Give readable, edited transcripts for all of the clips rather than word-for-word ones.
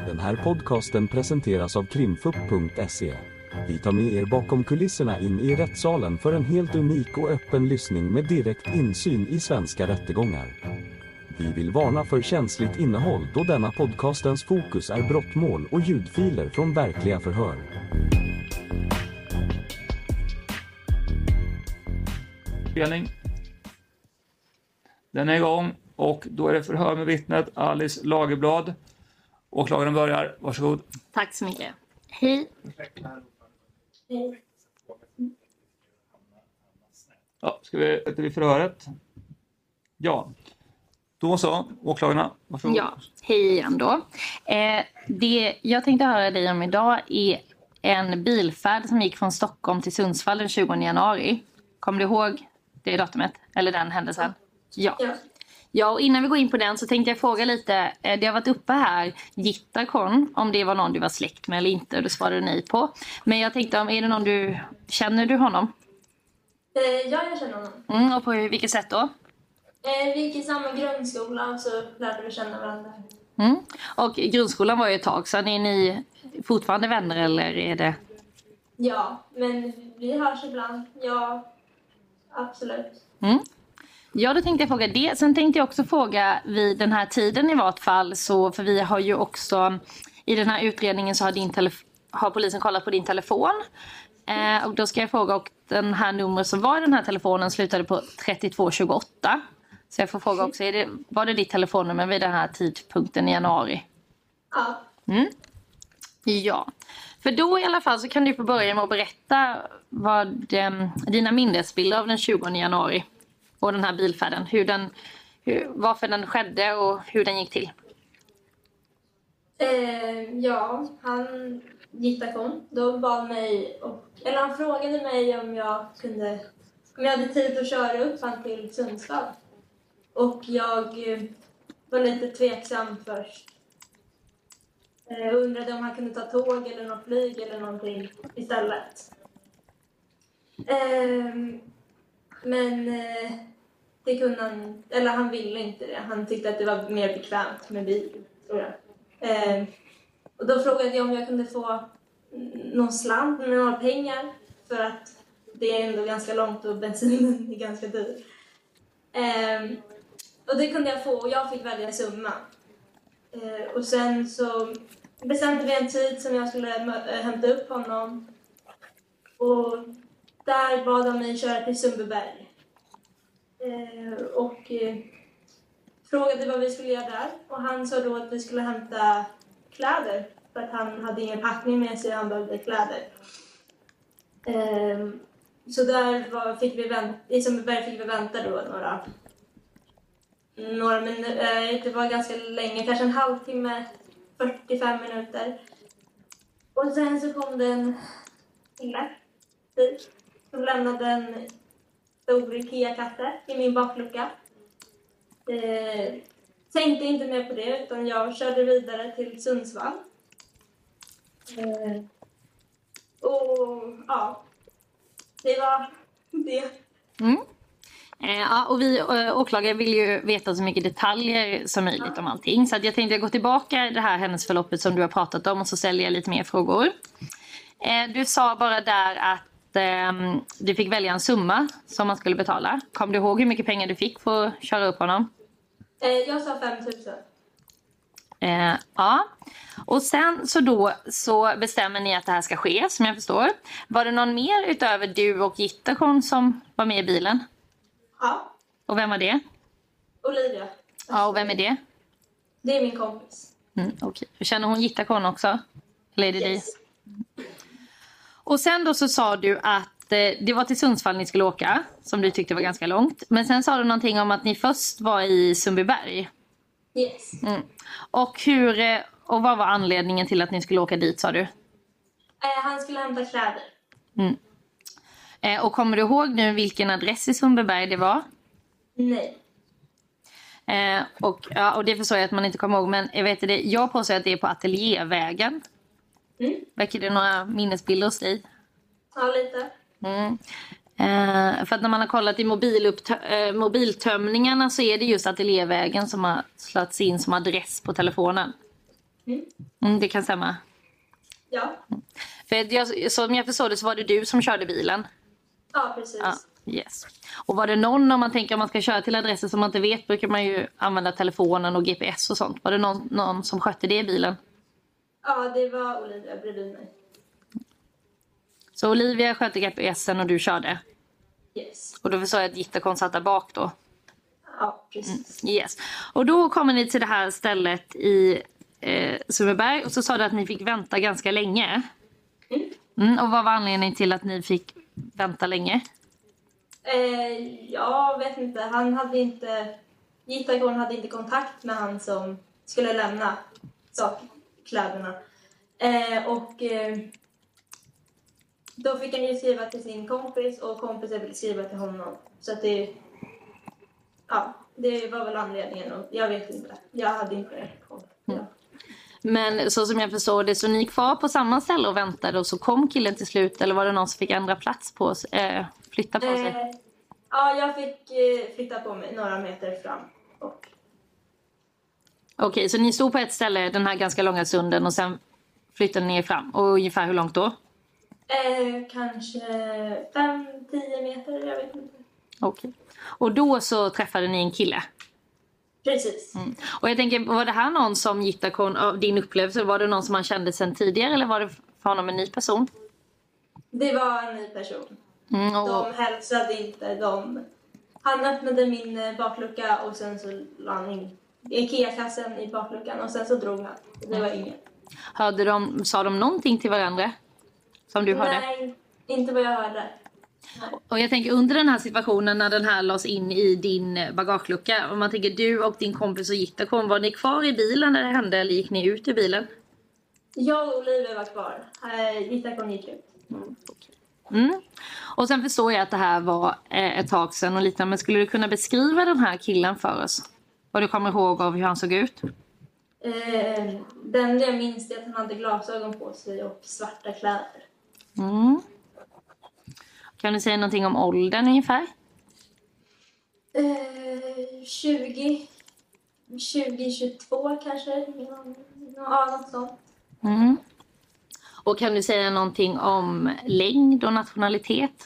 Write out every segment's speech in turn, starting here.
Den här podcasten presenteras av krimfupp.se. Vi tar med er bakom kulisserna in i rättssalen för en helt unik och öppen lyssning med direkt insyn i svenska rättegångar. Vi vill varna för känsligt innehåll då denna podcastens fokus är brottmål och ljudfiler från verkliga förhör. Den är igång och då är det förhör med vittnet Alice Lagerblad. Åklagaren börjar, varsågod. Tack så mycket. Hej. Ja, ska vi till förhöret? Ja. Då så, åklagarna, varsågod. Ja, hej igen då. Det jag tänkte höra dig om idag är en bilfärd som gick från Stockholm till Sundsvall den 20 januari. Kommer du ihåg det datumet? Eller den händelsen? Ja. Ja, och innan vi går in på den så tänkte jag fråga lite. Det har varit uppe här, Gittakon, om det var någon du var släkt med eller inte. Och det svarade du nej på. Men jag tänkte, är det någon känner du honom? Ja, jag känner honom. Och på vilket sätt då? Vi gick i samma grundskola och så lärde vi känna varandra. Och grundskolan var ju ett tag, så är ni fortfarande vänner eller är det? Ja, men vi hörs ibland. Ja, absolut. Ja, då tänkte jag fråga det. Sen tänkte jag också fråga vid den här tiden i vart fall. Så, för vi har ju också, i den här utredningen så har polisen kollat på din telefon. Och då ska jag fråga, och den här numret som var i den här telefonen slutade på 3228. Så jag får fråga också, var det ditt telefonnummer vid den här tidpunkten i januari? Ja. Ja, för då i alla fall så kan du få börja med att berätta vad dina minnesbilder av den 20 januari och den här bilfärden, varför den skedde och hur den gick till. Ja, han Gittakon då bad mig, han frågade mig om jag hade tid att köra upp han till Sundsvall. Och jag var lite tveksam först. Undrade om han kunde ta tåg eller något flyg eller någonting istället. Men det kunde han, eller han ville inte det. Han tyckte att det var mer bekvämt med bil, tror jag. Och då frågade jag om jag kunde få någon slant med några pengar. För att det är ändå ganska långt och bensinen är ganska dyr. Och det kunde jag få och jag fick välja summa. Och sen så bestämde vi en tid som jag skulle hämta upp honom. Och där bad han mig köra till Sundbyberg. Och frågade vad vi skulle göra där. Och han sa då att vi skulle hämta kläder. För att han hade ingen packning med sig och han behövde kläder. Så där fick vi vänta. I Sundbyberg fick vi vänta då några minuter. Det var ganska länge, kanske en halvtimme, 45 minuter. Och sen så kom det en kille dit som lämnade en stor Ikea-kasse i min baklucka. Tänkte inte mer på det utan jag körde vidare till Sundsvall. Och ja, det var det. Ja, och vi åklagare vill ju veta så mycket detaljer som möjligt om allting. Så att jag tänkte gå tillbaka i det här händelseförloppet som du har pratat om och så ställer jag lite mer frågor. Du sa bara där att du fick välja en summa som man skulle betala. Kom du ihåg hur mycket pengar du fick för att köra upp honom? Jag sa 5 000. Ja, och sen så bestämmer ni att det här ska ske, som jag förstår. Var det någon mer utöver du och Gittakon som var med i bilen? Ja. Och vem var det? Olivia. Ja, och vem är det? Det är min kompis. Okej. Känner hon Gittakon också? Eller är det Yes. dig? Och sen då så sa du att det var till Sundsvall ni skulle åka, som du tyckte var ganska långt. Men sen sa du någonting om att ni först var i Sundbyberg. Yes. Och vad var anledningen till att ni skulle åka dit, sa du? Han skulle hämta kläder. Och kommer du ihåg nu vilken adress i Sundbyberg det var? Nej. Och det förstår jag att man inte kommer ihåg. Men jag påstår att det är på Ateljévägen. Väcker det några minnesbilder hos dig? Ja, lite. För att när man har kollat i mobiltömningarna så är det just Ateljévägen som har slagits in som adress på telefonen. Det kan stämma. Ja. För som jag förstod det så var det du som körde bilen. Ja, precis. Ja, yes. Och var det någon, om man ska köra till adresser som man inte vet, brukar man ju använda telefonen och GPS och sånt. Var det någon som skötte det i bilen? Ja, det var Olivia bredvid mig. Så Olivia skötte GPSen och du körde? Yes. Och då förstår jag att Gittakon satt där bak då? Ja, precis. Yes. Och då kommer ni till det här stället i Sundbyberg och så sa du att ni fick vänta ganska länge. Och vad var anledningen till att ni fick vänta länge? Jag vet inte. Gittakon hade inte kontakt med han som skulle lämna kläderna. Då fick han ju skriva till sin kompis och kompisen ville skriva till honom. Så att det var väl anledningen och jag vet inte. Jag hade inte koll. Ja. Men så som jag förstår det så ni kvar på samma ställe och väntade och så kom killen till slut eller var det någon som fick ändra plats på flytta på sig? Ja, jag fick flytta på mig några meter fram. Okej, så ni stod på ett ställe den här ganska långa stunden och sen flyttade ni fram. Och ungefär hur långt då? Kanske 5-10 meter, jag vet inte. Okej. Och då så träffade ni en kille? Precis. Och jag tänker, var det här någon som Gittakon av din upplevelse? Var det någon som han kände sedan tidigare eller var det för honom en ny person? Det var en ny person. De hälsade inte. Han öppnade min baklucka och sen så la han in IKEA-kassen i bakluckan och sen så drog han. Det var inget. Sa de någonting till varandra? Som du hörde? Nej, inte vad jag hörde. Och jag tänker under den här situationen när den här lades in i din bagagelucka. Om man tänker du och din kompis och Gittakon, var ni kvar i bilen när det hände eller gick ni ut ur bilen? Jag och Olivia var kvar. Gittakon gick ut. Och sen förstår jag att det här var ett tag sedan och lite. Men skulle du kunna beskriva den här killen för oss? Vad du kommer ihåg av hur han såg ut? Den jag minns är att han hade glasögon på sig och svarta kläder. Kan du säga någonting om åldern ungefär? 20-22 kanske. Ja, något sånt. Och kan du säga någonting om längd och nationalitet?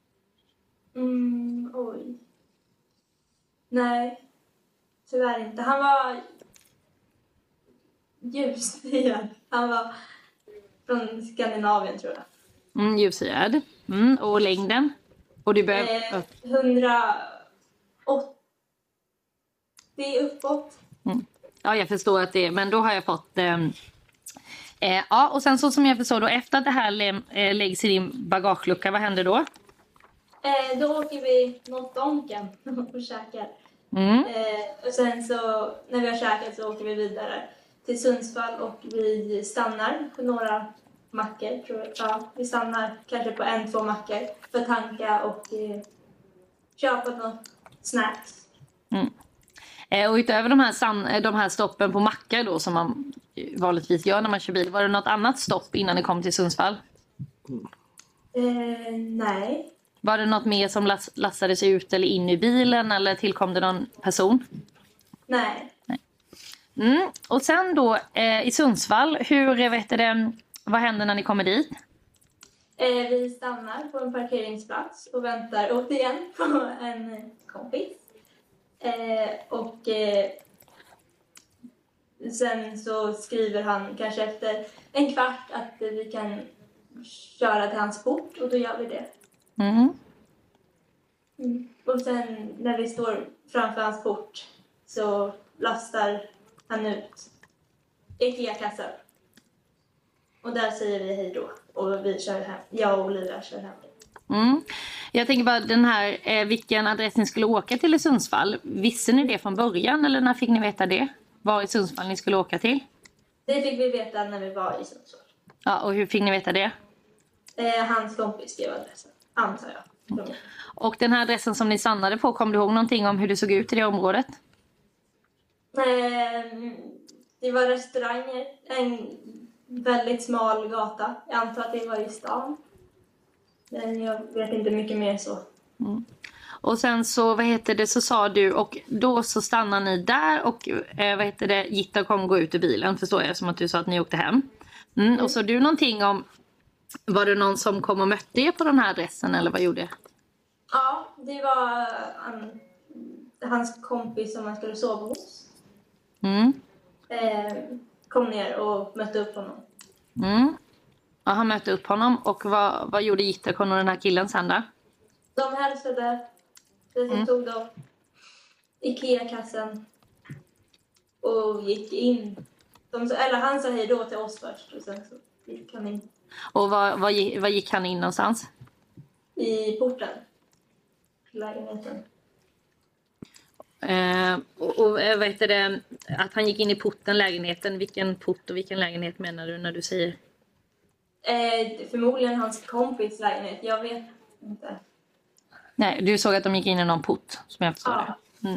Oj. Nej, tyvärr inte. Han var ljushyad. Han var från Skandinavien tror jag. Ljushyad. Och längden? Och du börjar... 180 uppåt. Ja, jag förstår att det är... Men då har jag fått... ja, och sen så som jag förstår då, efter att det här läggs i din bagagelucka, vad händer då? Då åker vi mot Donken och käkar. Och sen så, när vi har käkat så åker vi vidare till Sundsvall och vi stannar på några mackor, tror jag. Ja, vi stannar kanske på 1-2 mackor för att tanka och köpa något snacks. Och utöver de här stoppen på mackar då som man vanligtvis gör när man kör bil, var det något annat stopp innan ni kom till Sundsvall? Nej. Var det något mer som lastades ut eller in i bilen eller tillkom det någon person? Nej. Och sen då i Sundsvall, vad händer när ni kommer dit? Vi stannar på en parkeringsplats och väntar återigen på en kompis. Sen så skriver han kanske efter en kvart att vi kan köra till hans port och då gör vi det. Och sen när vi står framför hans port så lastar han ut IKEA-kassar. Och där säger vi hej då och vi kör hem. Jag och Olivia kör hem. Jag tänker bara den här, vilken adress ni skulle åka till i Sundsvall. Visste ni det från början eller när fick ni veta det? Var i Sundsvall ni skulle åka till? Det fick vi veta när vi var i Sundsvall. Ja, och hur fick ni veta det? Hans kompis skrev adressen, antar jag. Och den här adressen som ni stannade på, kom du ihåg någonting om hur det såg ut i det området? Det var restauranger, en väldigt smal gata. Jag antar att det var i stan. Men jag vet inte mycket mer så. Och sen så, så sa du, och då så stannar ni där och Gitta kom gå ut ur bilen, förstår jag, som att du sa att ni åkte hem. Och så du någonting om, var det någon som kom och mötte er på den här adressen eller vad gjorde jag? Ja, det var hans kompis som han skulle sova hos. Kom ner och mötte upp honom. Ja, han mötte upp honom. Och vad gjorde Gitta och den här killen sen då? De hälsade. Sen tog de Ikea-kassen och gick in. Han sa hej då till oss först och sen så gick han in. Och var gick han in någonstans? I porten. Lägenheten. Att han gick in i porten, lägenheten. Vilken port och vilken lägenhet menar du när du säger? Förmodligen hans kompis lägenhet. Jag vet inte. Nej, du såg att de gick in i någon port, som jag förstår det.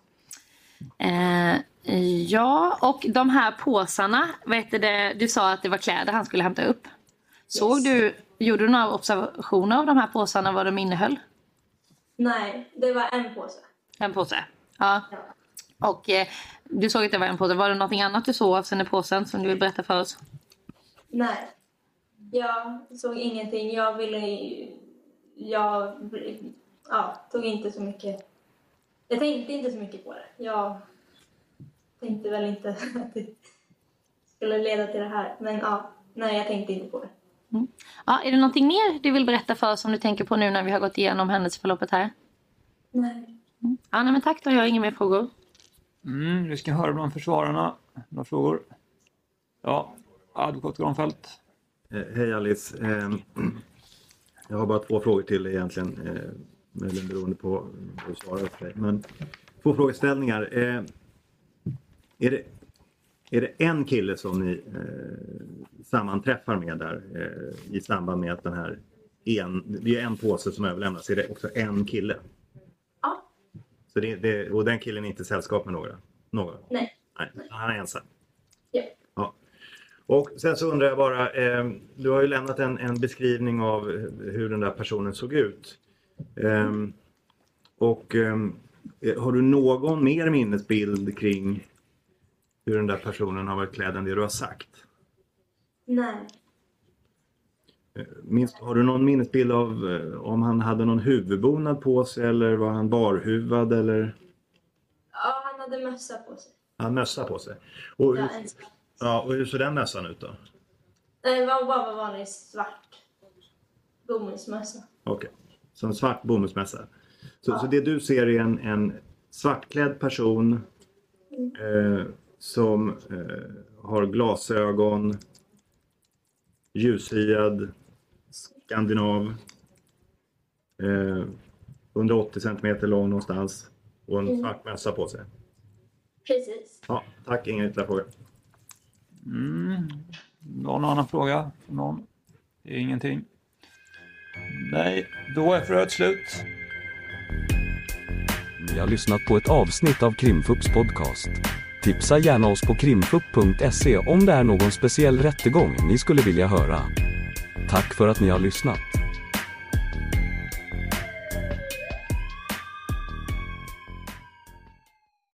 Ja, och de här påsarna, du sa att det var kläder han skulle hämta upp. Gjorde du några observationer av de här påsarna, vad de innehöll? Nej, det var en påse. En påse, ja. Och du såg att det var en påse. Var det något annat du såg avseende påsen som du vill berätta för oss? Nej, jag såg ingenting. Jag tog inte så mycket. Jag tänkte inte så mycket på det. Jag tänkte väl inte att det skulle leda till det här. Men nej, jag tänkte inte på det. Ja, är det någonting mer du vill berätta för oss som du tänker på nu när vi har gått igenom händelseförloppet här? Nej. Ja, nej, men tack, då har jag inga mer frågor. Vi ska höra bland försvararna. Några frågor? Ja, advokat Granfeldt. Hej Alice. Jag har bara 2 frågor till egentligen. Möjligen beroende på vad du svarar för dig. Men 2 frågeställningar. Är det en kille som ni sammanträffar med där i samband med att den här det är en påse som överlämnas? Är det också en kille? Ja. Så och den killen är inte i sällskap med några? Nej. Han är ensam? Ja. Och sen så undrar jag bara, du har ju lämnat en beskrivning av hur den där personen såg ut. Har du någon mer minnesbild kring hur den där personen har varit klädd än det du har sagt? Nej. Har du någon minnesbild av om han hade någon huvudbonad på sig eller var han barhuvad eller? Ja, han hade mössa på sig. Han mössa på sig. Och hur såg den mössan ut då? Det var bara vanlig svart bomullsmössa. Okej, så en svart bomullsmössa. Så det du ser är en svartklädd person som har glasögon, ljushyad, skandinav, 180 cm lång någonstans och en svart mössa på sig. Precis. Ja, tack. Inga ytterligare frågor. Någon annan fråga? Någon? Det är ingenting. Nej, då är förhöret slut. Ni har lyssnat på ett avsnitt av Krimfupps podcast. Tipsa gärna oss på krimfupp.se om det är någon speciell rättegång ni skulle vilja höra. Tack för att ni har lyssnat.